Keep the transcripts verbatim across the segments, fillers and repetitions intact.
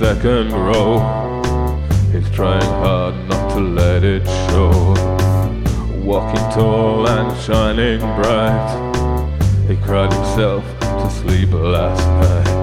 second row. He's trying hard not to let it show. Walking tall and shining bright, he cried himself to sleep last night.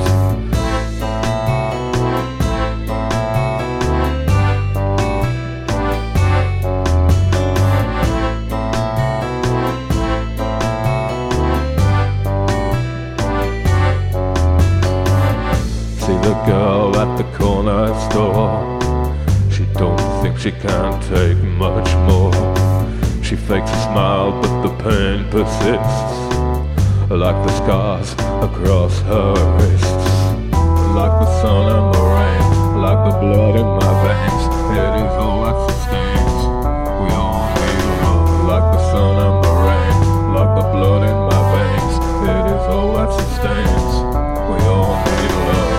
See the girl at the corner store, she don't think she can take much more. She fakes a smile but the pain persists, like the scars across her wrists. Like the sun and the rain, like the blood in my veins, it is all that sustains. We all need love. Like the sun and the rain, like the blood in my veins, it is all that sustains. We all need love.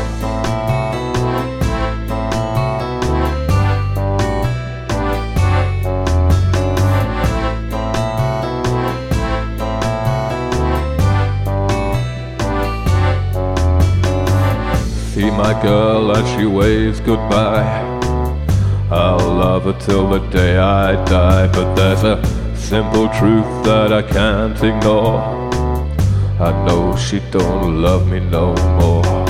See my girl as she waves goodbye, I'll love her till the day I die. But there's a simple truth that I can't ignore, I know she don't love me no more.